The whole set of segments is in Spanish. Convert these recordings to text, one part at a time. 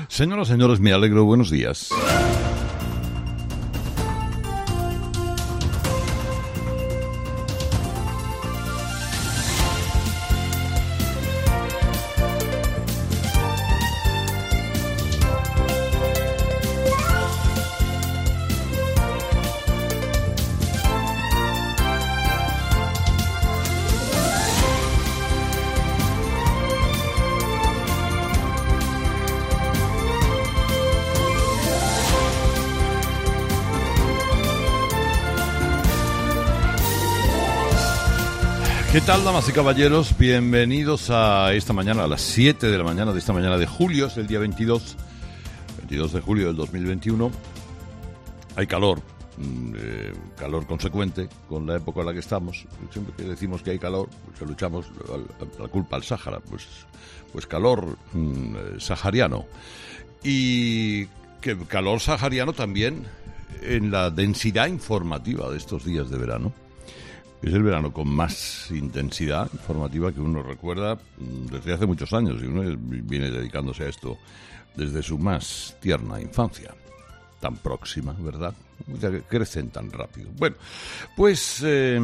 Señoras, señores, me alegro. Buenos días. ¿Qué tal, damas y caballeros? Bienvenidos a esta mañana, a las 7 de la mañana de esta mañana de julio, es el día 22 de julio del 2021. Hay calor, calor consecuente con la época en la que estamos. Siempre que decimos que hay calor, pues luchamos la culpa al Sáhara, pues calor sahariano. Y que calor sahariano también en la densidad informativa de estos días de verano. Es el verano con más intensidad informativa que uno recuerda desde hace muchos años, y uno viene dedicándose a esto desde su más tierna infancia. Tan próxima, ¿verdad? Crecen tan rápido. Bueno, pues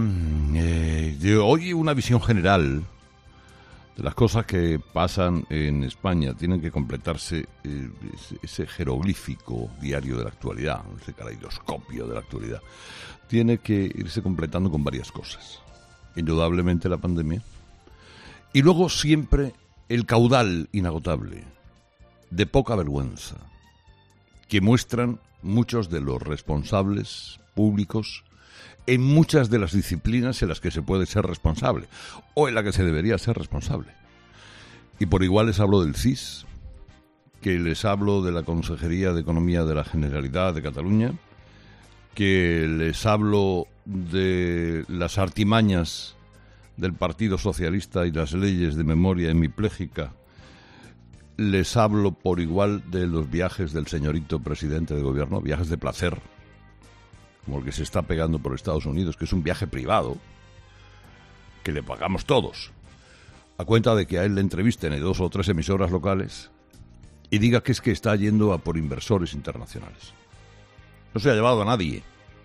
hoy una visión general de las cosas que pasan en España. Tienen que completarse ese jeroglífico diario de la actualidad, ese caleidoscopio de la actualidad. Tiene que irse completando con varias cosas. Indudablemente la pandemia. Y luego siempre el caudal inagotable de poca vergüenza que muestran muchos de los responsables públicos en muchas de las disciplinas en las que se puede ser responsable o en las que se debería ser responsable. Y por igual les hablo del CIS, que les hablo de la Consejería de Economía de la Generalitat de Cataluña, que les hablo de las artimañas del Partido Socialista y las leyes de memoria hemipléjica. Les hablo por igual de los viajes del señorito presidente de gobierno, viajes de placer, como el que se está pegando por Estados Unidos, que es un viaje privado, que le pagamos todos, a cuenta de que a él le entrevisten en 2 o 3 emisoras locales y diga que es que está yendo a por inversores internacionales. No se ha llevado a nadie.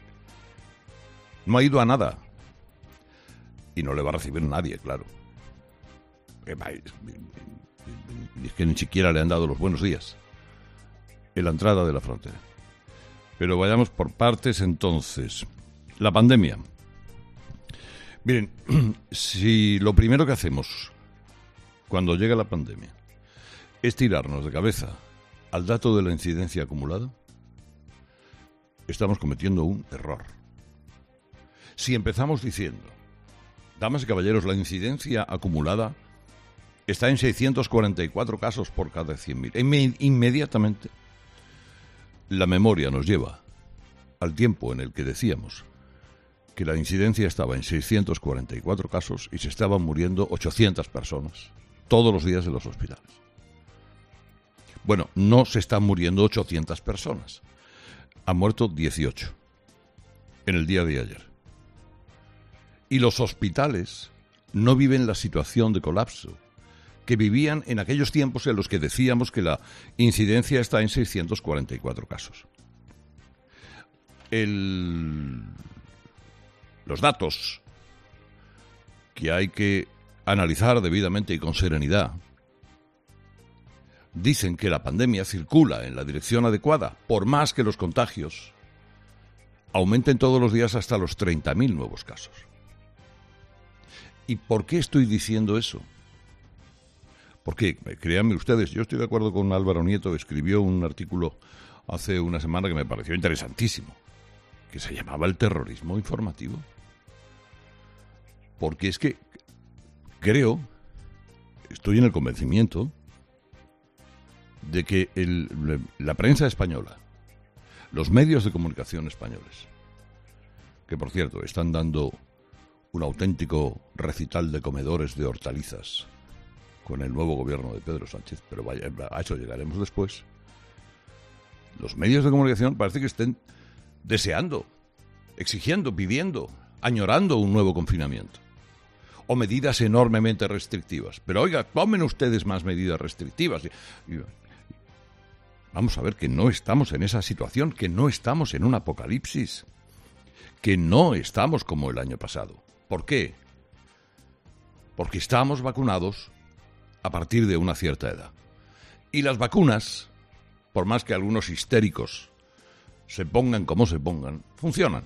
No ha ido a nada. Y no le va a recibir nadie, claro. Es que ni siquiera le han dado los buenos días en la entrada de la frontera. Pero vayamos por partes entonces. La pandemia. Miren, si lo primero que hacemos cuando llega la pandemia es tirarnos de cabeza al dato de la incidencia acumulada, estamos cometiendo un error. Si empezamos diciendo, damas y caballeros, la incidencia acumulada está en 644 casos por cada 100.000, inmediatamente la memoria nos lleva al tiempo en el que decíamos que la incidencia estaba en 644 casos y se estaban muriendo 800 personas todos los días en los hospitales. Bueno, no se están muriendo 800 personas. Han muerto 18 en el día de ayer. Y los hospitales no viven la situación de colapso que vivían en aquellos tiempos en los que decíamos que la incidencia está en 644 casos. Los datos que hay que analizar debidamente y con serenidad dicen que la pandemia circula en la dirección adecuada, por más que los contagios aumenten todos los días hasta los 30.000 nuevos casos. ¿Y por qué estoy diciendo eso? Porque, créanme ustedes, yo estoy de acuerdo con Álvaro Nieto, que escribió un artículo hace una semana que me pareció interesantísimo, que se llamaba El terrorismo informativo. Porque es que estoy en el convencimiento de que la prensa española, los medios de comunicación españoles, que por cierto están dando un auténtico recital de comedores de hortalizas con el nuevo gobierno de Pedro Sánchez, pero vaya, a eso llegaremos después. Los medios de comunicación parece que estén deseando, exigiendo, pidiendo, añorando un nuevo confinamiento o medidas enormemente restrictivas. Pero oiga, tomen ustedes más medidas restrictivas. Vamos a ver que no estamos en esa situación, que no estamos en un apocalipsis, que no estamos como el año pasado. ¿Por qué? Porque estamos vacunados a partir de una cierta edad. Y las vacunas, por más que algunos histéricos se pongan como se pongan, funcionan.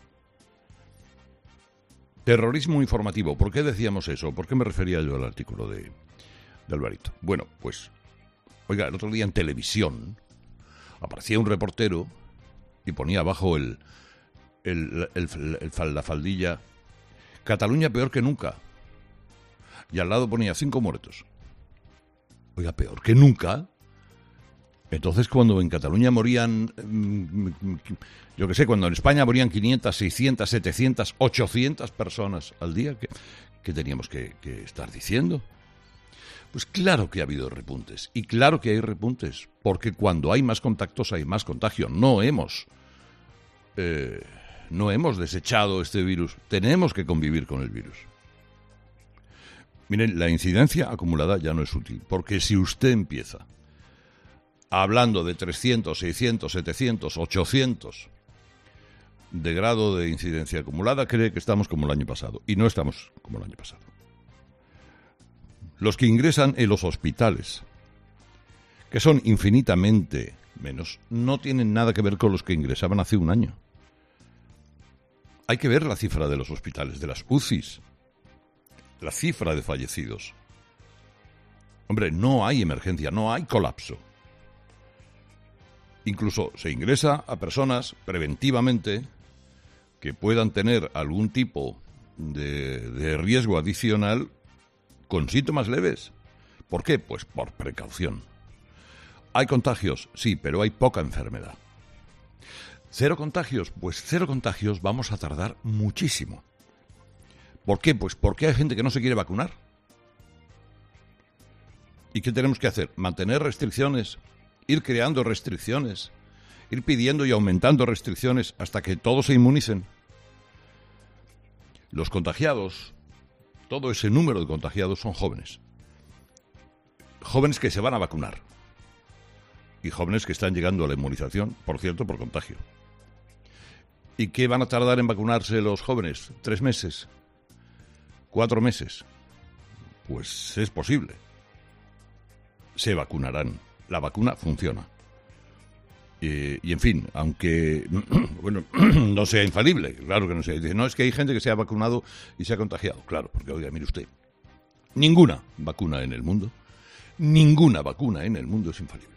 Terrorismo informativo. ¿Por qué decíamos eso? ¿Por qué me refería yo al artículo de Alvarito? Bueno, pues, oiga, el otro día en televisión aparecía un reportero y ponía abajo la faldilla Cataluña peor que nunca. Y al lado ponía 5 muertos. Oiga, peor que nunca. Entonces, cuando en Cataluña morían, yo qué sé, cuando en España morían 500, 600, 700, 800 personas al día, ¿qué teníamos que estar diciendo? Pues claro que ha habido repuntes, y claro que hay repuntes, porque cuando hay más contactos hay más contagio. No hemos desechado este virus, tenemos que convivir con el virus. Miren, la incidencia acumulada ya no es útil, porque si usted empieza hablando de 300, 600, 700, 800 de grado de incidencia acumulada, cree que estamos como el año pasado. Y no estamos como el año pasado. Los que ingresan en los hospitales, que son infinitamente menos, no tienen nada que ver con los que ingresaban hace un año. Hay que ver la cifra de los hospitales, de las UCIs, la cifra de fallecidos. Hombre, no hay emergencia, no hay colapso. Incluso se ingresa a personas preventivamente que puedan tener algún tipo de riesgo adicional con síntomas leves. ¿Por qué? Pues por precaución. ¿Hay contagios? Sí, pero hay poca enfermedad. ¿Cero contagios? Pues cero contagios vamos a tardar muchísimo. ¿Por qué? Pues porque hay gente que no se quiere vacunar. ¿Y qué tenemos que hacer? Mantener restricciones, ir creando restricciones, ir pidiendo y aumentando restricciones hasta que todos se inmunicen. Los contagiados, todo ese número de contagiados son jóvenes. Jóvenes que se van a vacunar. Y jóvenes que están llegando a la inmunización, por cierto, por contagio. ¿Y qué van a tardar en vacunarse los jóvenes? 3 meses. 4 meses. Pues es posible. Se vacunarán. La vacuna funciona. Y en fin, aunque bueno, no sea infalible, claro que no sea. Dice, no, es que hay gente que se ha vacunado y se ha contagiado. Claro, porque, oiga, mire usted, ninguna vacuna en el mundo es infalible.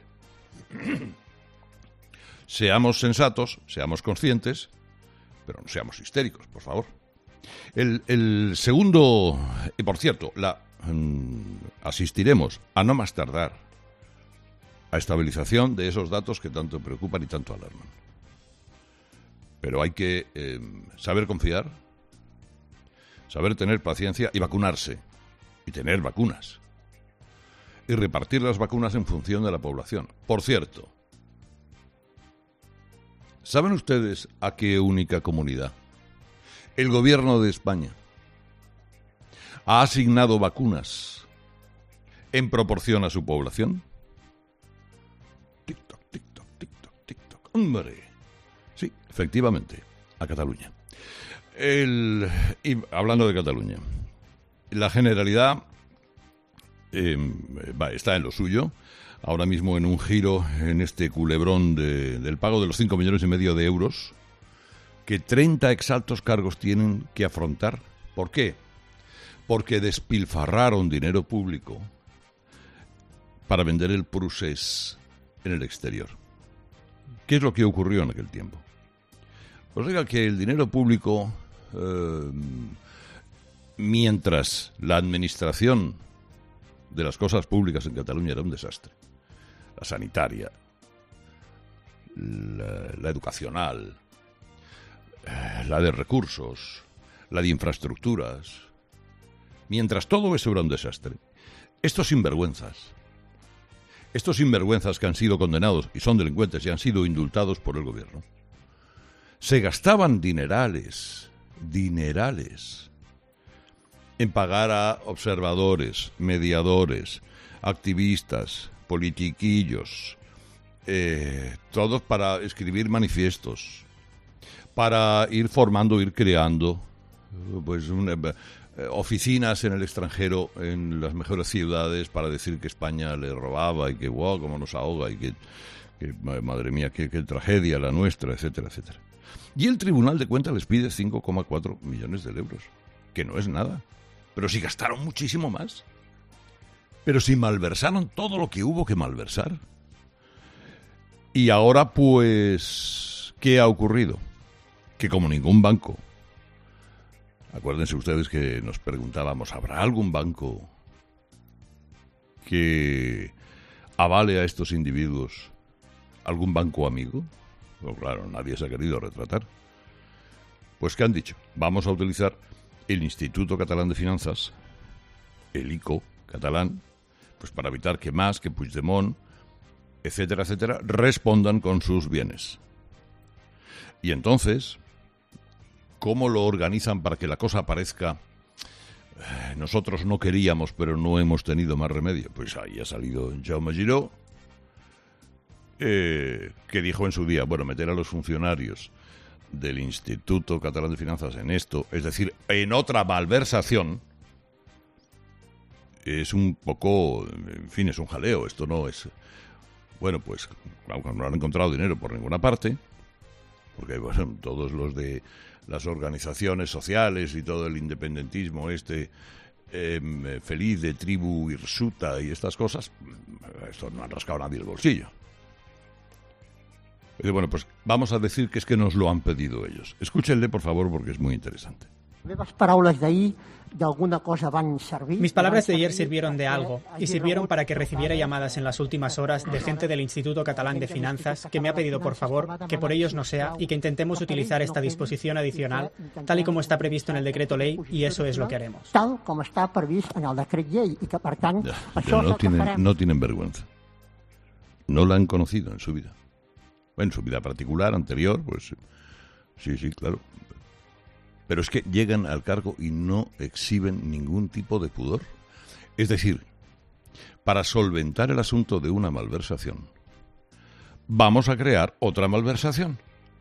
Seamos sensatos, seamos conscientes, pero no seamos histéricos, por favor. El segundo, y por cierto, asistiremos a no más tardar a estabilización de esos datos que tanto preocupan y tanto alarman. Pero hay que saber confiar, saber tener paciencia y vacunarse, y tener vacunas. Y repartir las vacunas en función de la población. Por cierto, ¿saben ustedes a qué única comunidad el gobierno de España ha asignado vacunas en proporción a su población? Tic-toc, tic-toc, tic-toc, tic-toc. ¡Hombre! Sí, efectivamente, a Cataluña. Y hablando de Cataluña, la Generalidad está en lo suyo, ahora mismo en un giro en este culebrón del pago de los 5,5 millones de euros que 30 exaltos cargos tienen que afrontar. ¿Por qué? Porque despilfarraron dinero público para vender el Prusés en el exterior. ¿Qué es lo que ocurrió en aquel tiempo? Pues diga que el dinero público, mientras la administración de las cosas públicas en Cataluña era un desastre, la sanitaria, la educacional, la de recursos, la de infraestructuras, mientras todo eso era un desastre, estos sinvergüenzas que han sido condenados y son delincuentes y han sido indultados por el gobierno, se gastaban dinerales en pagar a observadores, mediadores, activistas, politiquillos, todos para escribir manifiestos, para ir formando, ir creando pues oficinas en el extranjero, en las mejores ciudades, para decir que España le robaba y que wow, cómo nos ahoga y que madre mía, qué tragedia la nuestra, etcétera, etcétera. Y el Tribunal de Cuentas les pide 5,4 millones de euros, que no es nada. Pero si gastaron muchísimo más. Pero si malversaron todo lo que hubo que malversar. Y ahora, pues, ¿qué ha ocurrido? Que como ningún banco, acuérdense ustedes que nos preguntábamos, ¿habrá algún banco que avale a estos individuos? ¿Algún banco amigo? Pues claro, nadie se ha querido retratar. Pues ¿qué han dicho? Vamos a utilizar el Instituto Catalán de Finanzas, el ICO catalán, pues para evitar que Mas, que Puigdemont, etcétera, etcétera, respondan con sus bienes. Y entonces, ¿cómo lo organizan para que la cosa parezca? Nosotros no queríamos, pero no hemos tenido más remedio. Pues ahí ha salido Jaume Giró, que dijo en su día, bueno, meter a los funcionarios del Instituto Catalán de Finanzas en esto, es decir, en otra malversación, es un poco, en fin, es un jaleo. Esto no es... Bueno, pues, aunque no han encontrado dinero por ninguna parte, porque bueno, todos los de las organizaciones sociales y todo el independentismo feliz de tribu hirsuta y estas cosas, esto no han rascado nadie el bolsillo. Y bueno, pues vamos a decir que es que nos lo han pedido ellos. Escúchenle, por favor, porque es muy interesante. Mis palabras de ayer sirvieron de algo, y sirvieron para que recibiera llamadas en las últimas horas de gente del Instituto Catalán de Finanzas que me ha pedido, por favor, que por ellos no sea y que intentemos utilizar esta disposición adicional tal y como está previsto en el decreto ley, y eso es lo que haremos. Tal como está previsto en el decreto ley y que, por tanto, no tienen vergüenza. No la han conocido en su vida. Bueno, en su vida particular, anterior, pues sí, claro. Pero es que llegan al cargo y no exhiben ningún tipo de pudor. Es decir, para solventar el asunto de una malversación, vamos a crear otra malversación.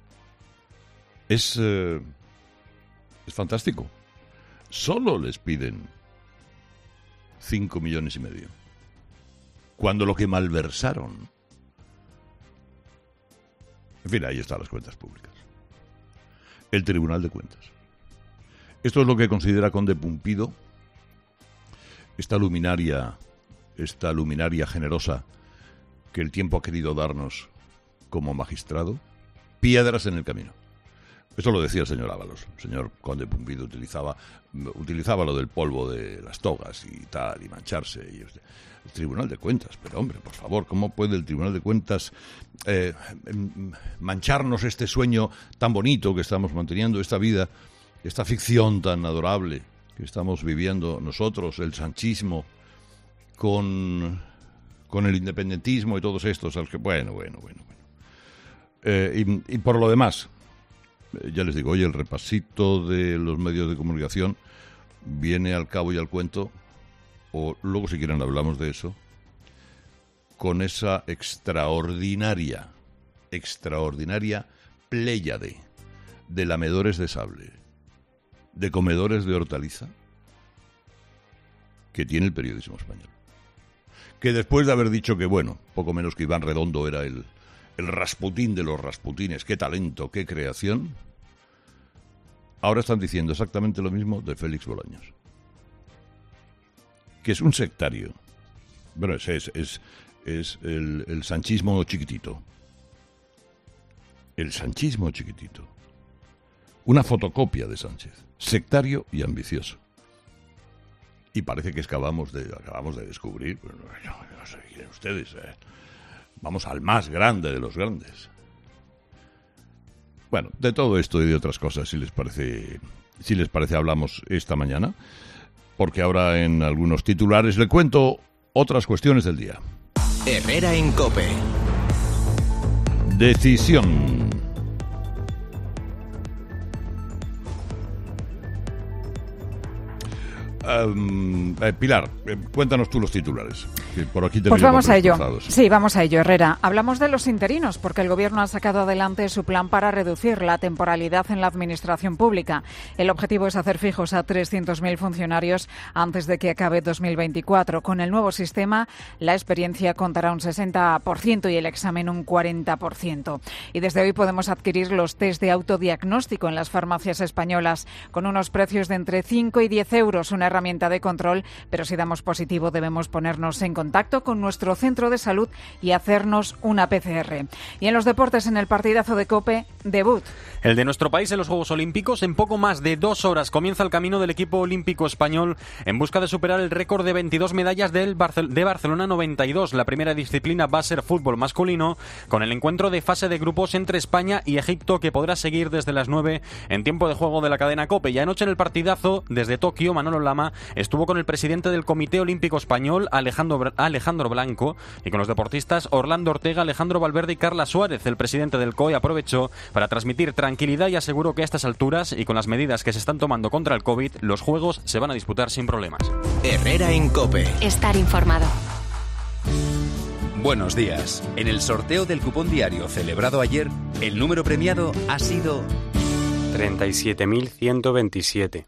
Es fantástico. Solo les piden 5,5 millones. Cuando lo que malversaron... En fin, ahí están las cuentas públicas. El Tribunal de Cuentas. Esto es lo que considera Conde Pumpido, esta luminaria generosa que el tiempo ha querido darnos como magistrado, piedras en el camino. Esto lo decía el señor Ábalos. El señor Conde Pumpido utilizaba lo del polvo de las togas y tal, y mancharse. Y el Tribunal de Cuentas, pero hombre, por favor, ¿cómo puede el Tribunal de Cuentas mancharnos este sueño tan bonito que estamos manteniendo, esta vida, esta ficción tan adorable que estamos viviendo nosotros, el sanchismo, con el independentismo y todos estos? Bueno. Y por lo demás, ya les digo, hoy el repasito de los medios de comunicación viene al cabo y al cuento, o luego si quieren hablamos de eso, con esa extraordinaria pléyade de lamedores de sable, de comedores de hortaliza, que tiene el periodismo español. Que después de haber dicho que, bueno, poco menos que Iván Redondo era el Rasputín de los Rasputines, qué talento, qué creación, ahora están diciendo exactamente lo mismo de Félix Bolaños, que es un sectario. Bueno, es el sanchismo chiquitito. El sanchismo chiquitito. Una fotocopia de Sánchez. Sectario y ambicioso. Y parece que acabamos de descubrir, bueno, no sé, quieren ustedes, vamos al más grande de los grandes. Bueno, de todo esto y de otras cosas, si les parece, hablamos esta mañana, porque ahora en algunos titulares le cuento otras cuestiones del día. Herrera en COPE. Decisión. Pilar, cuéntanos tú los titulares. que por aquí Pues vamos a ello. cruzados. Sí, vamos a ello, Herrera. Hablamos de los interinos, porque el Gobierno ha sacado adelante su plan para reducir la temporalidad en la administración pública. El objetivo es hacer fijos a 300.000 funcionarios antes de que acabe 2024. Con el nuevo sistema, la experiencia contará un 60% y el examen un 40%. Y desde hoy podemos adquirir los test de autodiagnóstico en las farmacias españolas con unos precios de entre 5 y 10 euros, una herramienta de control, pero si damos positivo debemos ponernos en contacto con nuestro centro de salud y hacernos una PCR. Y en los deportes, en el partidazo de COPE, debut. El de nuestro país en los Juegos Olímpicos. En poco más de 2 horas comienza el camino del equipo olímpico español en busca de superar el récord de 22 medallas de Barcelona 92. La primera disciplina va a ser fútbol masculino, con el encuentro de fase de grupos entre España y Egipto, que podrá seguir desde las 9 en tiempo de juego de la cadena COPE. Y anoche en el partidazo, desde Tokio, Manolo Lama estuvo con el presidente del Comité Olímpico Español, Alejandro Blanco, y con los deportistas Orlando Ortega, Alejandro Valverde y Carla Suárez. El presidente del COE aprovechó para transmitir tranquilidad y aseguró que a estas alturas y con las medidas que se están tomando contra el COVID, los Juegos se van a disputar sin problemas. Herrera en COPE. Estar informado. Buenos días. En el sorteo del cupón diario celebrado ayer, el número premiado ha sido 37.127.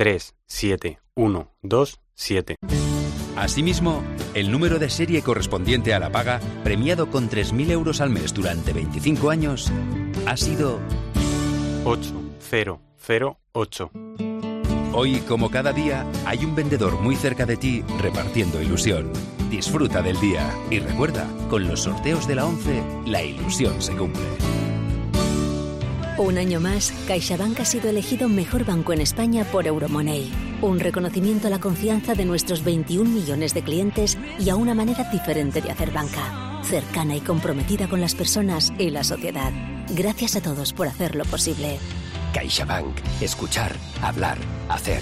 37127. Asimismo, el número de serie correspondiente a la paga, premiado con 3.000 euros al mes durante 25 años, ha sido 8008. Hoy, como cada día, hay un vendedor muy cerca de ti repartiendo ilusión. Disfruta del día y recuerda, con los sorteos de la 11, la ilusión se cumple. Un año más, CaixaBank ha sido elegido mejor banco en España por Euromoney. Un reconocimiento a la confianza de nuestros 21 millones de clientes y a una manera diferente de hacer banca. Cercana y comprometida con las personas y la sociedad. Gracias a todos por hacerlo posible. CaixaBank. Escuchar, hablar, hacer.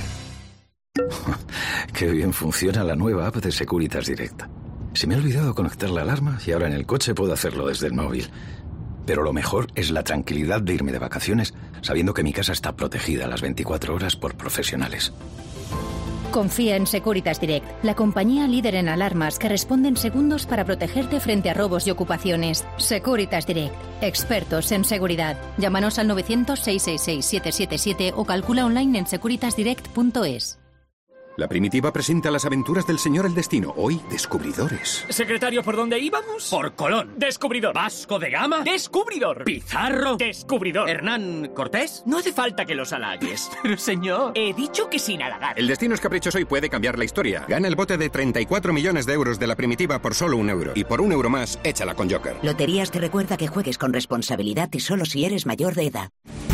Qué bien funciona la nueva app de Securitas Direct. Se me ha olvidado conectar la alarma y ahora en el coche puedo hacerlo desde el móvil. Pero lo mejor es la tranquilidad de irme de vacaciones sabiendo que mi casa está protegida a las 24 horas por profesionales. Confía en Securitas Direct, la compañía líder en alarmas que responde en segundos para protegerte frente a robos y ocupaciones. Securitas Direct, expertos en seguridad. Llámanos al 900-666-777 o calcula online en securitasdirect.es. La Primitiva presenta las aventuras del señor El Destino. Hoy, descubridores. Secretario, ¿por dónde íbamos? Por Colón. Descubridor. Vasco de Gama. Descubridor. Pizarro. Descubridor. Hernán Cortés. No hace falta que los halagues. Pero, señor, he dicho que sin halagar. El destino es caprichoso y puede cambiar la historia. Gana el bote de 34 millones de euros de La Primitiva por solo €1. Y por €1 más, échala con Joker. Loterías te recuerda que juegues con responsabilidad y solo si eres mayor de edad.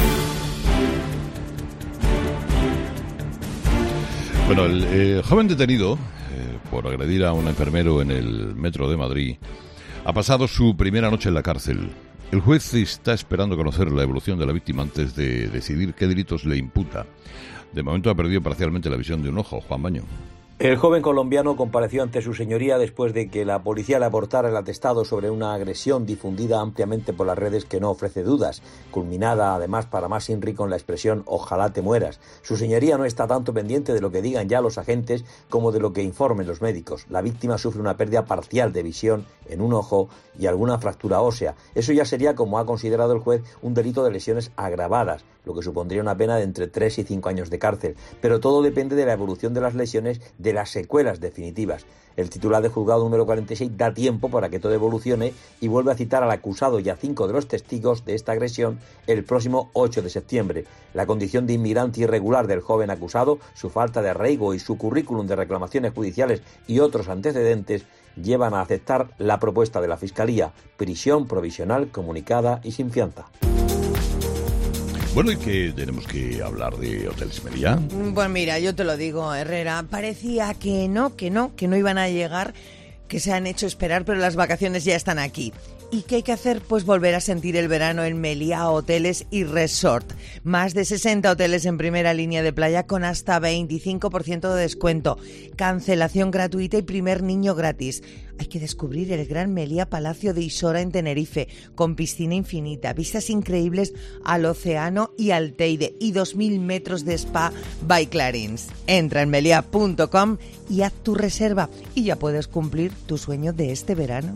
Bueno, el joven detenido por agredir a un enfermero en el metro de Madrid ha pasado su primera noche en la cárcel. El juez está esperando conocer la evolución de la víctima antes de decidir qué delitos le imputa. De momento ha perdido parcialmente la visión de un ojo. Juan Baño. El joven colombiano compareció ante su señoría después de que la policía le aportara el atestado sobre una agresión difundida ampliamente por las redes que no ofrece dudas, culminada además para más Inri con la expresión «ojalá te mueras». Su señoría no está tanto pendiente de lo que digan ya los agentes como de lo que informen los médicos. La víctima sufre una pérdida parcial de visión en un ojo y alguna fractura ósea. Eso ya sería, como ha considerado el juez, un delito de lesiones agravadas, lo que supondría una pena de entre 3 y 5 años de cárcel. Pero todo depende de la evolución de las lesiones, de las secuelas definitivas. El titular de juzgado número 46 da tiempo para que todo evolucione y vuelve a citar al acusado y a 5 de los testigos de esta agresión el próximo 8 de septiembre. La condición de inmigrante irregular del joven acusado, su falta de arraigo y su currículum de reclamaciones judiciales y otros antecedentes llevan a aceptar la propuesta de la Fiscalía: prisión provisional comunicada y sin fianza. Bueno, ¿y qué tenemos que hablar de Hoteles Meliá? Pues mira, yo te lo digo, Herrera, parecía que no iban a llegar, que se han hecho esperar, pero las vacaciones ya están aquí. ¿Y qué hay que hacer? Pues volver a sentir el verano en Meliá Hoteles y Resort. Más de 60 hoteles en primera línea de playa con hasta 25% de descuento. Cancelación gratuita y primer niño gratis. Hay que descubrir el gran Meliá Palacio de Isora en Tenerife, con piscina infinita, vistas increíbles al océano y al Teide y 2.000 metros de spa by Clarins. Entra en meliá.com y haz tu reserva y ya puedes cumplir tu sueño de este verano.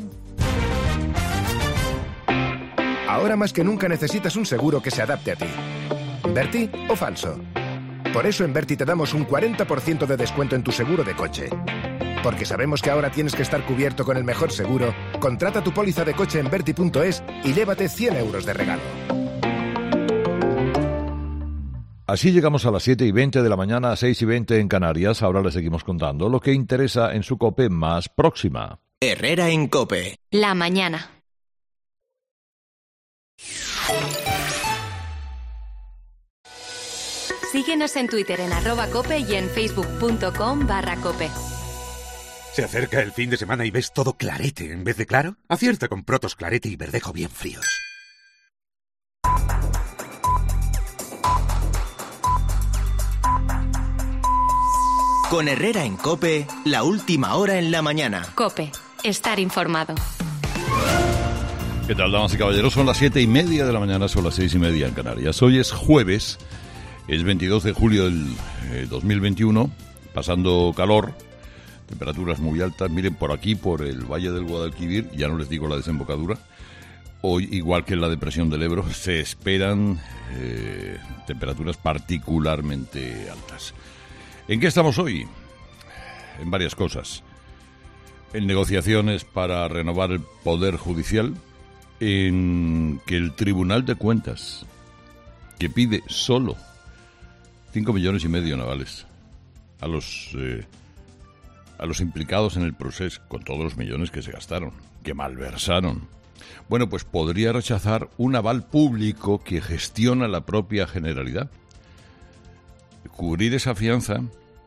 Ahora más que nunca necesitas un seguro que se adapte a ti. ¿Berti o falso? Por eso en Berti te damos un 40% de descuento en tu seguro de coche. Porque sabemos que ahora tienes que estar cubierto con el mejor seguro. Contrata tu póliza de coche en Berti.es y llévate 100 euros de regalo. Así llegamos a las 7:20 de la mañana, 6:20 en Canarias. Ahora les seguimos contando lo que interesa en su COPE más próxima. Herrera en COPE. La mañana. Síguenos en Twitter en @cope y en facebook.com/cope. ¿Se acerca el fin de semana y ves todo clarete en vez de claro? Acierta con Protos Clarete y Verdejo bien fríos. Con Herrera en COPE, la última hora en la mañana. COPE, estar informado. ¿Qué tal, damas y caballeros? Son las 7:30 de la mañana, son las 6:30 en Canarias. Hoy es jueves, es 22 de julio del 2021, pasando calor, temperaturas muy altas. Miren, por aquí, por el Valle del Guadalquivir, ya no les digo la desembocadura, hoy, igual que en la depresión del Ebro, se esperan temperaturas particularmente altas. ¿En qué estamos hoy? En varias cosas. En negociaciones para renovar el Poder Judicial, en que el Tribunal de Cuentas, que pide solo 5,5 millones navales a los implicados en el proceso, con todos los millones que se gastaron, que malversaron, bueno, pues podría rechazar un aval público que gestiona la propia Generalidad. Cubrir esa fianza,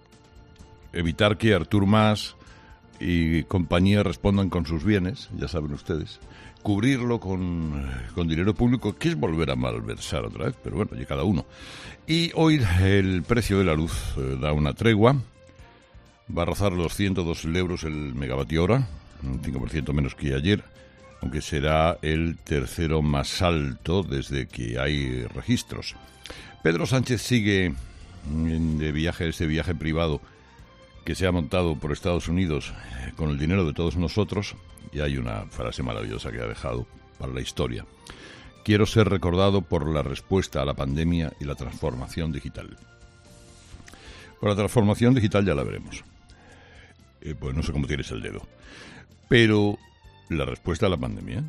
evitar que Artur Mas y compañía respondan con sus bienes, ya saben ustedes, cubrirlo con dinero público, que es volver a malversar otra vez, pero bueno, ya cada uno. Y hoy el precio de la luz da una tregua, va a rozar los 102 euros el megavatio hora, un 5% menos que ayer, aunque será el tercero más alto desde que hay registros. Pedro Sánchez sigue de viaje, ese viaje privado que se ha montado por Estados Unidos con el dinero de todos nosotros, y hay una frase maravillosa que ha dejado para la historia. Quiero ser recordado por la respuesta a la pandemia y la transformación digital. Por la transformación digital ya la veremos. Pues no sé cómo tienes el dedo. Pero la respuesta a la pandemia,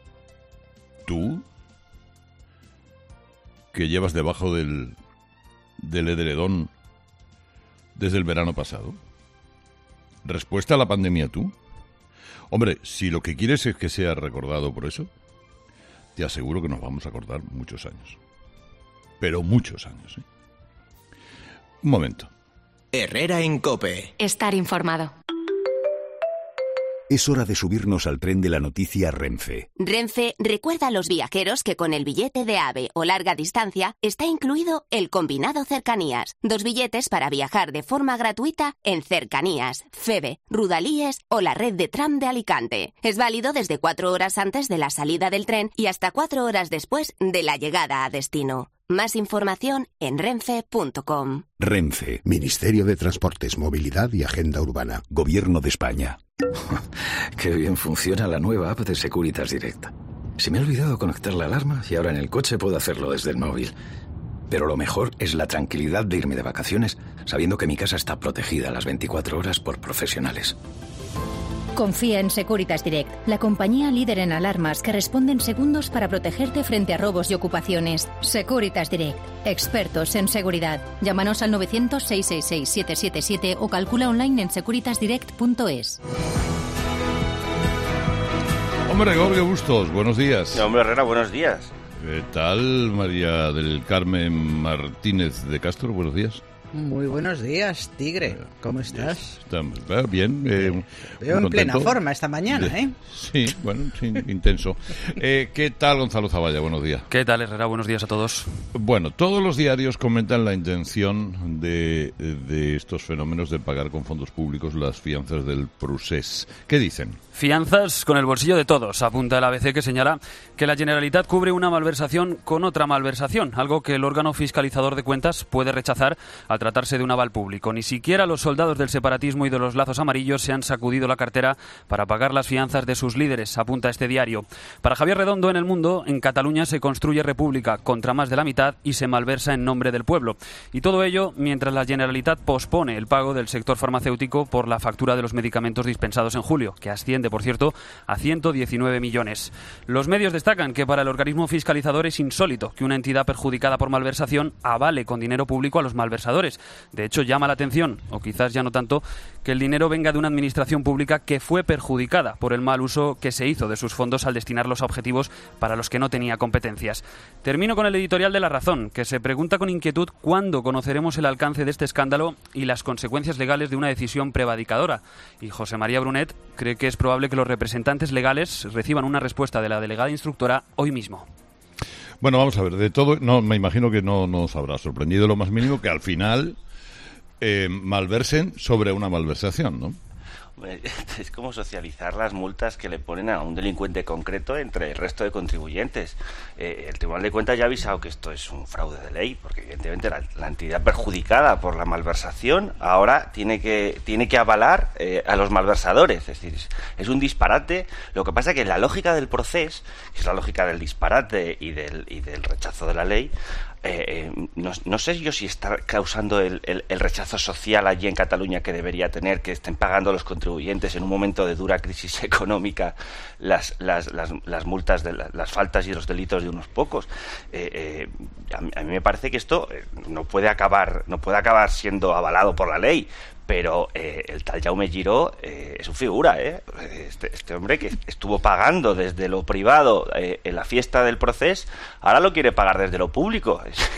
tú, que llevas debajo del edredón desde el verano pasado, respuesta a la pandemia tú. Hombre, si lo que quieres es que sea recordado por eso, te aseguro que nos vamos a acordar muchos años. Pero muchos años, ¿eh? Un momento. Herrera en COPE. Estar informado. Es hora de subirnos al tren de la noticia Renfe. Renfe recuerda a los viajeros que con el billete de AVE o larga distancia está incluido el combinado Cercanías. 2 billetes para viajar de forma gratuita en Cercanías, FEVE, Rudalíes o la red de tram de Alicante. Es válido desde 4 horas antes de la salida del tren y hasta 4 horas después de la llegada a destino. Más información en renfe.com. Renfe, Ministerio de Transportes, Movilidad y Agenda Urbana, Gobierno de España. Qué bien funciona la nueva app de Securitas Direct. Se me ha olvidado conectar la alarma y ahora en el coche puedo hacerlo desde el móvil. Pero lo mejor es la tranquilidad de irme de vacaciones sabiendo que mi casa está protegida a las 24 horas por profesionales. Confía en Securitas Direct, la compañía líder en alarmas que responde en segundos para protegerte frente a robos y ocupaciones. Securitas Direct, expertos en seguridad. Llámanos al 900-666-777 o calcula online en securitasdirect.es. Hombre, Gorgio Bustos, buenos días. Hombre, Herrera, buenos días. ¿Qué tal, María del Carmen Martínez de Castro? Buenos días. Muy buenos días, Tigre. ¿Cómo estás? Bien. Veo en plena forma esta mañana, ¿eh? Sí, bueno, sí, intenso. ¿Qué tal, Gonzalo Zavalla? Buenos días. ¿Qué tal, Herrera? Buenos días a todos. Bueno, todos los diarios comentan la intención de estos fenómenos de pagar con fondos públicos las fianzas del Procés. ¿Qué dicen? Fianzas con el bolsillo de todos, apunta el ABC, que señala que la Generalitat cubre una malversación con otra malversación, algo que el órgano fiscalizador de cuentas puede rechazar al tratarse de un aval público. Ni siquiera los soldados del separatismo y de los lazos amarillos se han sacudido la cartera para pagar las fianzas de sus líderes, apunta este diario. Para Javier Redondo, en El Mundo, en Cataluña se construye república contra más de la mitad y se malversa en nombre del pueblo. Y todo ello mientras la Generalitat pospone el pago del sector farmacéutico por la factura de los medicamentos dispensados en julio, que asciende, por cierto, a 119 millones. Los medios destacan que para el organismo fiscalizador es insólito que una entidad perjudicada por malversación avale con dinero público a los malversadores. De hecho, llama la atención, o quizás ya no tanto, que el dinero venga de una administración pública que fue perjudicada por el mal uso que se hizo de sus fondos al destinarlos a objetivos para los que no tenía competencias. Termino con el editorial de La Razón, que se pregunta con inquietud cuándo conoceremos el alcance de este escándalo y las consecuencias legales de una decisión prevaricadora. Y José María Brunet cree que es probable que los representantes legales reciban una respuesta de la delegada instructora hoy mismo. Bueno, vamos a ver, de todo, no, me imagino que no nos habrá sorprendido lo más mínimo que al final malversen sobre una malversación, ¿no? Es como socializar las multas que le ponen a un delincuente concreto entre el resto de contribuyentes. El Tribunal de Cuentas ya ha avisado que esto es un fraude de ley, porque evidentemente la entidad perjudicada por la malversación ahora tiene que avalar a los malversadores. Es decir, es un disparate. Lo que pasa es que la lógica del proceso, que es la lógica del disparate y del rechazo de la ley, no sé yo si está causando el rechazo social allí en Cataluña que debería tener, que estén pagando los contribuyentes en un momento de dura crisis económica las multas de las faltas y los delitos de unos pocos. A mí me parece que esto no puede acabar siendo avalado por la ley. Pero el tal Jaume Giró es un figura, este hombre que estuvo pagando desde lo privado en la fiesta del Procés, ahora lo quiere pagar desde lo público.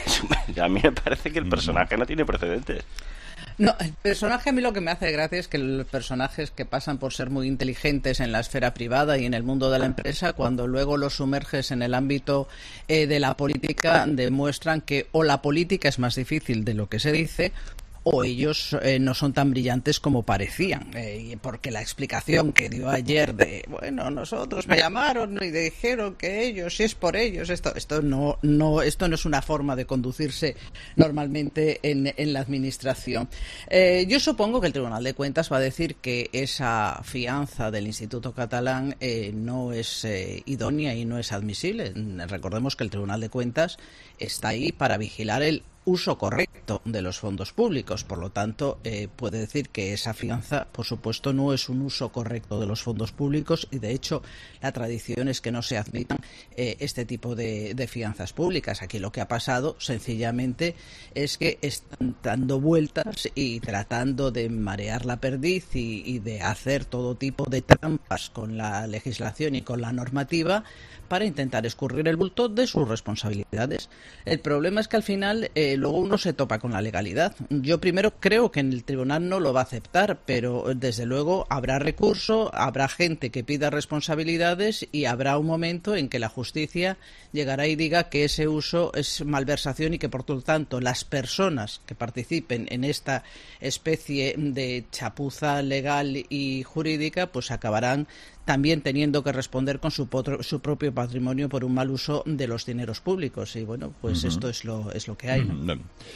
A mí me parece que el personaje no tiene precedentes. No, el personaje, a mí lo que me hace gracia es que los personajes que pasan por ser muy inteligentes en la esfera privada y en el mundo de la empresa, cuando luego los sumerges en el ámbito de la política, demuestran que o la política es más difícil de lo que se dice, o ellos no son tan brillantes como parecían, porque la explicación que dio ayer de, bueno, nosotros me llamaron y dijeron que ellos, si es por ellos, esto no es una forma de conducirse normalmente en la administración. Yo supongo que el Tribunal de Cuentas va a decir que esa fianza del Instituto Catalán no es idónea y no es admisible. Recordemos que el Tribunal de Cuentas está ahí para vigilar el uso correcto de los fondos públicos. Por lo tanto, puede decir que esa fianza, por supuesto, no es un uso correcto de los fondos públicos y, de hecho, la tradición es que no se admitan este tipo de fianzas públicas. Aquí lo que ha pasado, sencillamente, es que están dando vueltas y tratando de marear la perdiz y de hacer todo tipo de trampas con la legislación y con la normativa para intentar escurrir el bulto de sus responsabilidades. El problema es que al final luego uno se topa con la legalidad. Yo primero creo que en el tribunal no lo va a aceptar, pero desde luego habrá recurso, habrá gente que pida responsabilidades y habrá un momento en que la justicia llegará y diga que ese uso es malversación y que por lo tanto las personas que participen en esta especie de chapuza legal y jurídica pues acabarán también teniendo que responder con su propio patrimonio por un mal uso de los dineros públicos. Y bueno, pues esto es lo que hay, ¿no?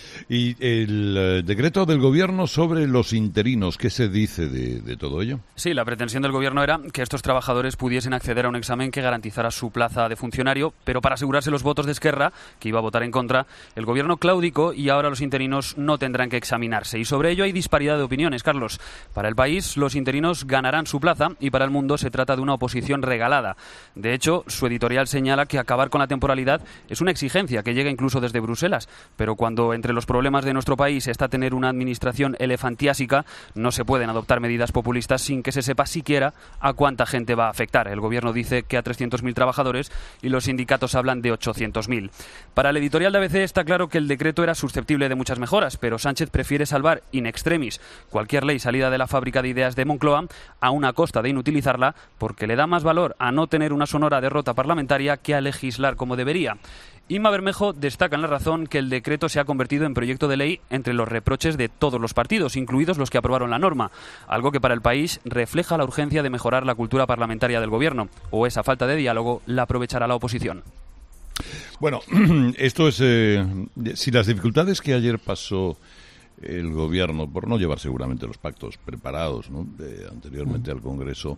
Y el decreto del Gobierno sobre los interinos, ¿qué se dice de todo ello? Sí, la pretensión del Gobierno era que estos trabajadores pudiesen acceder a un examen que garantizara su plaza de funcionario, pero para asegurarse los votos de Esquerra, que iba a votar en contra, el Gobierno claudicó y ahora los interinos no tendrán que examinarse. Y sobre ello hay disparidad de opiniones, Carlos. Para el país, los interinos ganarán su plaza y para el mundo se trata trata de una oposición regalada. De hecho, su editorial señala que acabar con la temporalidad es una exigencia que llega incluso desde Bruselas, pero cuando entre los problemas de nuestro país está tener una administración elefantiásica, no se pueden adoptar medidas populistas sin que se sepa siquiera a cuánta gente va a afectar. El gobierno dice que a 300.000 trabajadores y los sindicatos hablan de 800.000. Para el editorial de ABC está claro que el decreto era susceptible de muchas mejoras, pero Sánchez prefiere salvar in extremis cualquier ley salida de la fábrica de ideas de Moncloa a una costa de inutilizarla, porque le da más valor a no tener una sonora derrota parlamentaria que a legislar como debería. Inma Bermejo destaca en La Razón que el decreto se ha convertido en proyecto de ley entre los reproches de todos los partidos, incluidos los que aprobaron la norma, algo que para el país refleja la urgencia de mejorar la cultura parlamentaria del gobierno, o esa falta de diálogo la aprovechará la oposición. Bueno, esto es... si las dificultades que ayer pasó el gobierno, por no llevar seguramente los pactos preparados, ¿no?, anteriormente al Congreso,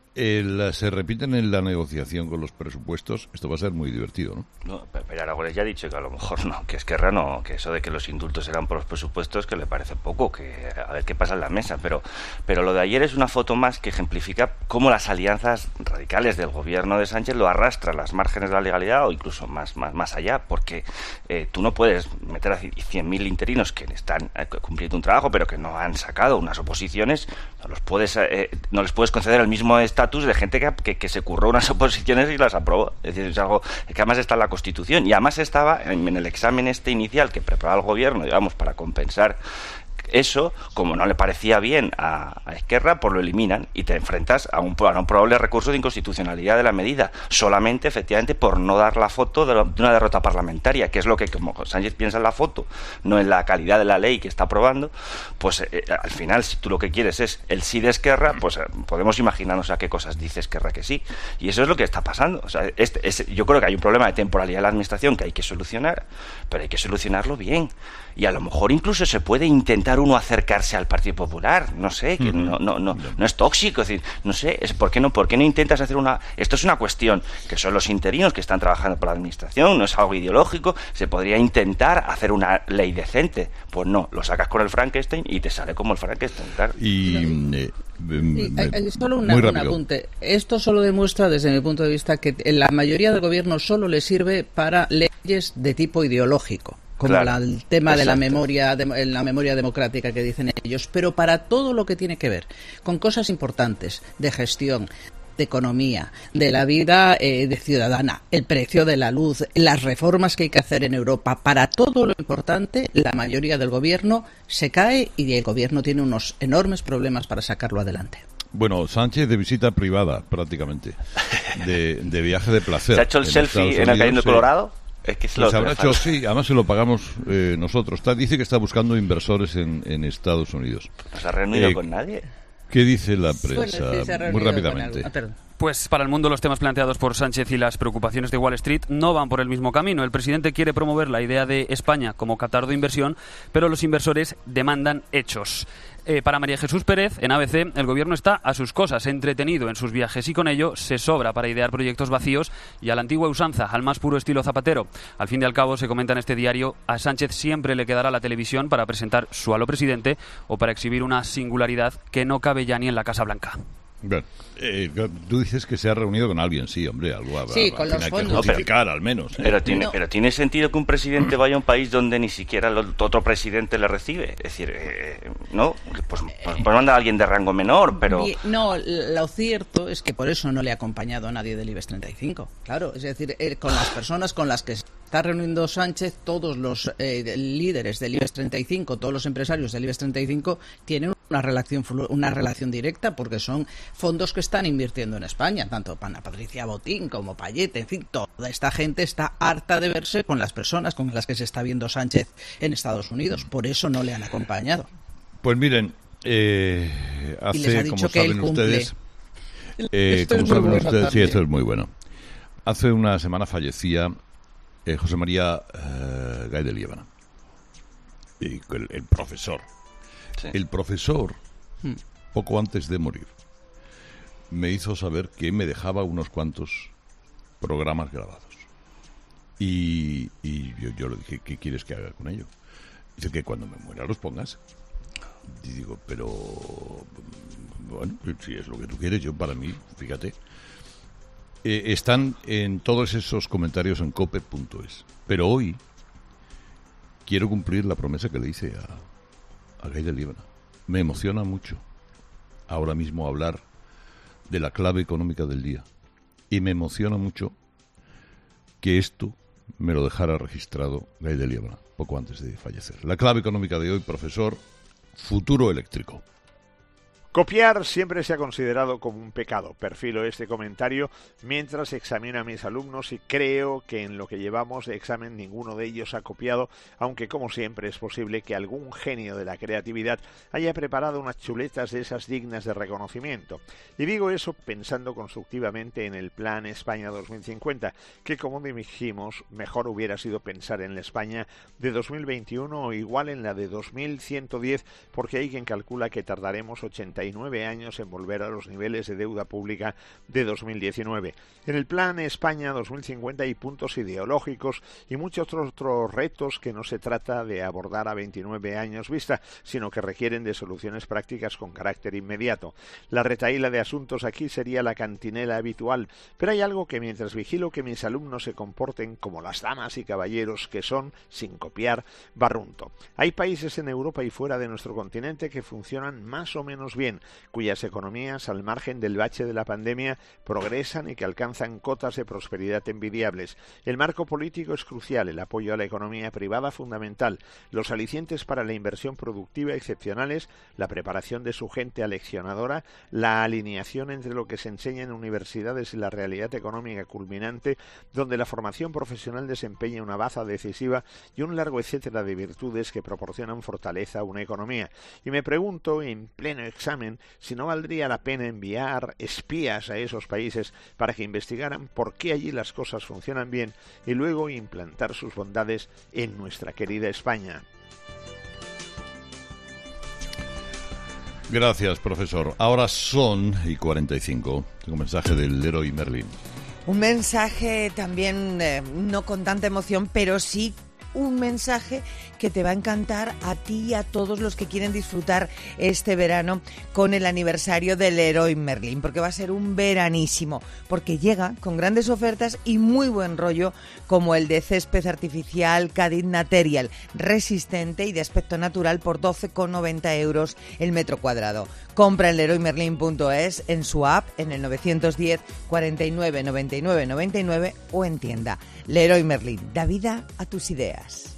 se repiten en la negociación con los presupuestos, esto va a ser muy divertido, ¿no? No, pero Aragonés ya ha dicho que a lo mejor no, que Esquerra no, que eso de que los indultos eran por los presupuestos, que le parece poco, que a ver qué pasa en la mesa, pero lo de ayer es una foto más que ejemplifica cómo las alianzas radicales del gobierno de Sánchez lo arrastran a las márgenes de la legalidad o incluso más allá, porque tú no puedes meter a 100.000 interinos que están cumpliendo un trabajo pero que no han sacado unas oposiciones, no les puedes conceder el mismo estatus de gente que se curró unas oposiciones y las aprobó. Es decir, es algo que además está en la Constitución y además estaba en el examen inicial que preparaba el gobierno, digamos, para compensar eso. Como no le parecía bien a Esquerra, pues lo eliminan y te enfrentas a un probable recurso de inconstitucionalidad de la medida, solamente efectivamente por no dar la foto de una derrota parlamentaria, que es lo que, como Sánchez piensa en la foto, no en la calidad de la ley que está aprobando. Pues al final, si tú lo que quieres es el sí de Esquerra, pues podemos imaginarnos a qué cosas dice Esquerra que sí, y eso es lo que está pasando. O sea, yo creo que hay un problema de temporalidad en la administración que hay que solucionar, pero hay que solucionarlo bien, y a lo mejor incluso se puede intentar uno acercarse al Partido Popular, no sé, que no es tóxico, es decir, no sé, ¿por qué no intentas hacer esto es una cuestión que son los interinos que están trabajando por la administración, no es algo ideológico, se podría intentar hacer una ley decente, pues no, lo sacas con el Frankenstein y te sale como el Frankenstein, claro. Solo un apunte, esto solo demuestra desde mi punto de vista que la mayoría del gobierno solo le sirve para leyes de tipo ideológico, como el tema de la memoria democrática que dicen ellos, pero para todo lo que tiene que ver con cosas importantes de gestión, de economía, de la vida de ciudadana, el precio de la luz, las reformas que hay que hacer en Europa, para todo lo importante, la mayoría del gobierno se cae y el gobierno tiene unos enormes problemas para sacarlo adelante. Bueno, Sánchez de visita privada, prácticamente, de viaje de placer. ¿Se ha hecho el selfie en el Cañón de Colorado? Es que se habrá hecho, sí, además se lo pagamos nosotros. Dice que está buscando inversores en Estados Unidos. ¿No se ha reunido con nadie? ¿Qué dice la prensa? Muy rápidamente. Pues para el mundo los temas planteados por Sánchez y las preocupaciones de Wall Street no van por el mismo camino. El presidente quiere promover la idea de España como Qatar de inversión, pero los inversores demandan hechos. Para María Jesús Pérez, en ABC, el gobierno está a sus cosas, entretenido en sus viajes y con ello se sobra para idear proyectos vacíos y a la antigua usanza, al más puro estilo Zapatero. Al fin y al cabo, se comenta en este diario, a Sánchez siempre le quedará la televisión para presentar su halo presidente o para exhibir una singularidad que no cabe ya ni en la Casa Blanca. Bueno, tú dices que se ha reunido con alguien, sí, hombre, algo habrá, sí, con los fondos. Que justificar, al menos. Pero tiene sentido que un presidente vaya a un país donde ni siquiera el otro presidente le recibe. Es decir, no, pues manda a alguien de rango menor, pero... No, lo cierto es que por eso no le ha acompañado a nadie del IBEX 35. Claro, es decir, con las personas con las que está reuniendo Sánchez, todos los líderes del IBEX 35, todos los empresarios del IBEX 35 tienen una relación directa, porque son fondos que están invirtiendo en España, tanto Pana Patricia Botín como Payete, en fin, toda esta gente está harta de verse con las personas con las que se está viendo Sánchez en Estados Unidos, por eso no le han acompañado. Pues miren, hace, como saben ustedes, sí, esto es muy bueno. Hace una semana fallecía José María Gay de Liébana, el profesor. Sí. El profesor, poco antes de morir, me hizo saber que me dejaba unos cuantos programas grabados. Y yo le dije, ¿qué quieres que haga con ello? Dice que cuando me muera los pongas. Y digo, pero bueno, si es lo que tú quieres, yo para mí, fíjate, están en todos esos comentarios en cope.es. Pero hoy quiero cumplir la promesa que le hice a Gay de Liébana. Me emociona mucho ahora mismo hablar de la clave económica del día. Y me emociona mucho que esto me lo dejara registrado Gay de Liébana, poco antes de fallecer. La clave económica de hoy, profesor, futuro eléctrico. Copiar siempre se ha considerado como un pecado. Perfilo este comentario mientras examino a mis alumnos y creo que en lo que llevamos de examen ninguno de ellos ha copiado, aunque como siempre es posible que algún genio de la creatividad haya preparado unas chuletas de esas dignas de reconocimiento. Y digo eso pensando constructivamente en el Plan España 2050, que como dijimos, mejor hubiera sido pensar en la España de 2021 o igual en la de 2110, porque hay quien calcula que tardaremos 89 años en volver a los niveles de deuda pública de 2019. En el Plan España 2050 hay puntos ideológicos y muchos otros retos que no se trata de abordar a 29 años vista, sino que requieren de soluciones prácticas con carácter inmediato. La retahíla de asuntos aquí sería la cantinela habitual, pero hay algo que mientras vigilo que mis alumnos se comporten como las damas y caballeros que son, sin copiar, barrunto. Hay países en Europa y fuera de nuestro continente que funcionan más o menos bien, cuyas economías, al margen del bache de la pandemia, progresan y que alcanzan cotas de prosperidad envidiables. El marco político es crucial, el apoyo a la economía privada fundamental, los alicientes para la inversión productiva excepcionales, la preparación de su gente aleccionadora, la alineación entre lo que se enseña en universidades y la realidad económica culminante, donde la formación profesional desempeña una baza decisiva y un largo etcétera de virtudes que proporcionan fortaleza a una economía. Y me pregunto, en pleno examen, si no valdría la pena enviar espías a esos países para que investigaran por qué allí las cosas funcionan bien y luego implantar sus bondades en nuestra querida España. Gracias, profesor. Ahora son y 45. Tengo un mensaje del Leroy Merlin. Un mensaje también no con tanta emoción, pero sí un mensaje que te va a encantar a ti y a todos los que quieren disfrutar este verano con el aniversario del Leroy Merlin, porque va a ser un veranísimo, porque llega con grandes ofertas y muy buen rollo, como el de césped artificial Cadid Material, resistente y de aspecto natural por 12,90 euros el metro cuadrado. Compra en leroymerlin.es, en su app, en el 910 49 99 99 o en tienda. Leroy Merlin, da vida a tus ideas.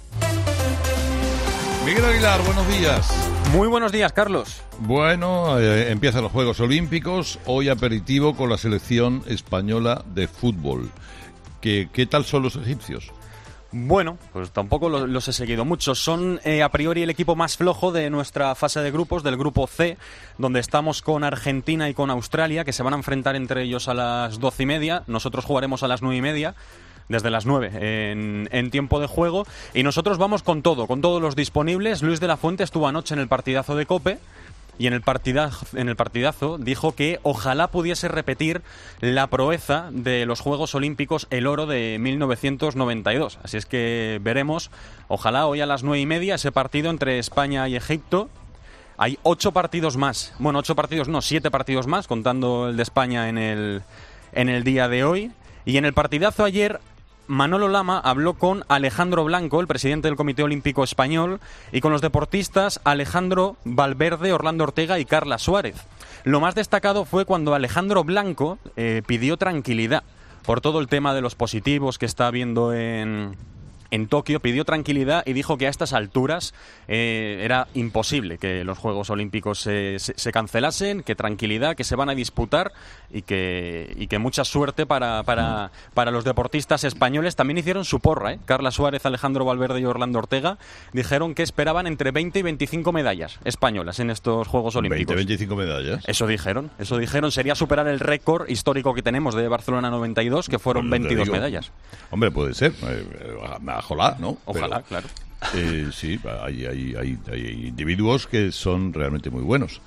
Miguel Aguilar, buenos días. Muy buenos días, Carlos. Bueno, empiezan los Juegos Olímpicos, hoy aperitivo con la selección española de fútbol. ¿Qué tal son los egipcios? Bueno, pues tampoco los he seguido mucho. Son a priori el equipo más flojo de nuestra fase de grupos, del grupo C, donde estamos con Argentina y con Australia, que se van a enfrentar entre ellos a las 12:30. Nosotros jugaremos a las 9:30. Desde las 9 en tiempo de juego, y nosotros vamos con todos los disponibles. Luis de la Fuente estuvo anoche en el partidazo de COPE y en el partidazo dijo que ojalá pudiese repetir la proeza de los Juegos Olímpicos, el oro de 1992. Así es que veremos, ojalá hoy a las 9:30 ese partido entre España y Egipto. Hay 8 partidos más, bueno, 8 partidos no, 7 partidos más, contando el de España en el día de hoy. Y en el partidazo ayer, Manolo Lama habló con Alejandro Blanco, el presidente del Comité Olímpico Español, y con los deportistas Alejandro Valverde, Orlando Ortega y Carla Suárez. Lo más destacado fue cuando Alejandro Blanco pidió tranquilidad por todo el tema de los positivos que está habiendo en Tokio, pidió tranquilidad y dijo que a estas alturas era imposible que los Juegos Olímpicos se cancelasen, que tranquilidad, que se van a disputar y que mucha suerte para los deportistas españoles. También hicieron su porra, Carla Suárez, Alejandro Valverde y Orlando Ortega dijeron que esperaban entre 20 y 25 medallas españolas en estos Juegos Olímpicos. 20-25 medallas. Eso dijeron. Sería superar el récord histórico que tenemos de Barcelona 92, que fueron 22 medallas. Hombre, puede ser. Ojalá, ¿no? Ojalá, claro. Sí, hay individuos que son realmente muy buenos.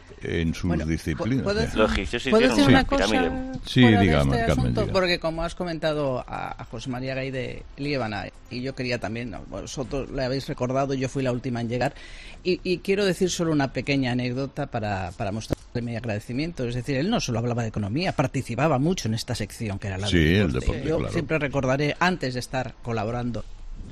en sus disciplinas. Los egipcios ¿Puedo decir una cosa sí, fuera dígame, de este Carmen, asunto? diga. Porque como has comentado a José María Gay de Líbana, y yo quería también, vosotros le habéis recordado, yo fui la última en llegar, y quiero decir solo una pequeña anécdota para mostrarle mi agradecimiento. Es decir, él no solo hablaba de economía, participaba mucho en esta sección que era la el deporte. deporte, Yo claro. siempre recordaré, antes de estar colaborando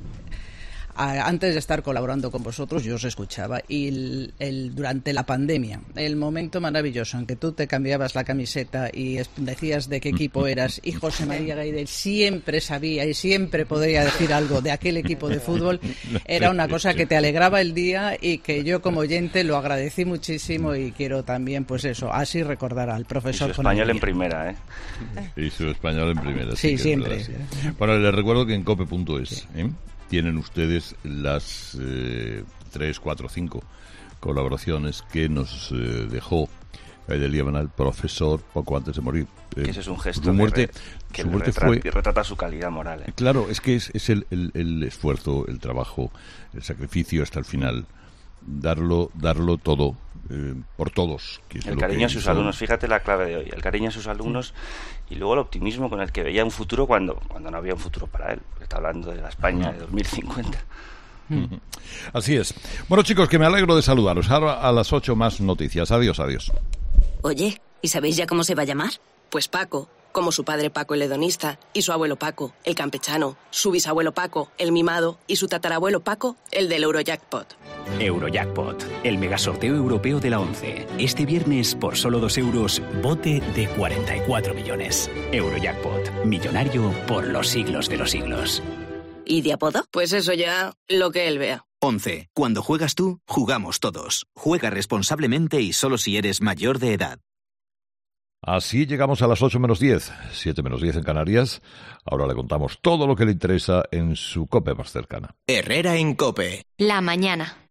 con vosotros, yo os escuchaba, y durante la pandemia, el momento maravilloso en que tú te cambiabas la camiseta y decías de qué equipo eras, y José María Gaidel siempre sabía y siempre podría decir algo de aquel equipo de fútbol, era una cosa que te alegraba el día y que yo como oyente lo agradecí muchísimo, y quiero también, pues eso, así recordar al profesor. Y su español en primera, ¿eh? Y su español en primera. Sí, siempre. Sí. Bueno, les recuerdo que en cope.es tienen ustedes las 3, 4, 5 colaboraciones que nos dejó de Líbana, el profesor, poco antes de morir. Que ese es un gesto su muerte retrata su calidad moral. Claro, es que es el esfuerzo, el trabajo, el sacrificio hasta el final. Darlo todo por todos. Que es el lo cariño que a sus son. alumnos, fíjate la clave de hoy, el cariño a sus alumnos y luego el optimismo con el que veía un futuro cuando no había un futuro para él. Está hablando de la España de 2050. Así es. Bueno, chicos, que me alegro de saludaros. Ahora a las 8 más noticias. Adiós. Oye, ¿y sabéis ya cómo se va a llamar? Pues Paco, como su padre Paco el hedonista, y su abuelo Paco, el campechano, su bisabuelo Paco, el mimado, y su tatarabuelo Paco, el del Eurojackpot. Eurojackpot, el megasorteo europeo de la 11. Este viernes, por solo 2 euros, bote de 44 millones. Eurojackpot, millonario por los siglos de los siglos. ¿Y de apodo? Pues eso ya, lo que él vea. 11. Cuando juegas tú, jugamos todos. Juega responsablemente y solo si eres mayor de edad. Así llegamos a las 8 menos 10, 7 menos 10 en Canarias. Ahora le contamos todo lo que le interesa en su COPE más cercana. Herrera en COPE. La mañana.